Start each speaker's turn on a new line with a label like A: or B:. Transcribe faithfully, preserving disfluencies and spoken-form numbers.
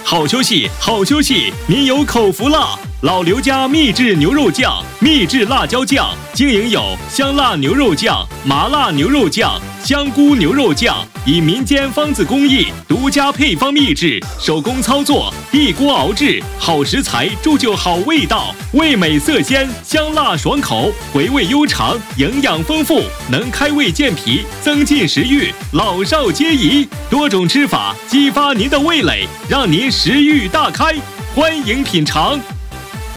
A: 好休息，好休息，您有口福了！老刘家秘制牛肉酱、秘制辣椒酱，经营有香辣牛肉酱、麻辣牛肉酱、香菇牛肉酱，以民间方子工艺、独家配方秘制，手工操作，一锅熬制，好食材铸就好味道，味美色鲜，香辣爽口，回味悠长，营养丰富，能开胃健脾，增进食欲，老少皆宜。多种吃法激发您的味蕾，让您食欲大开，欢迎品尝。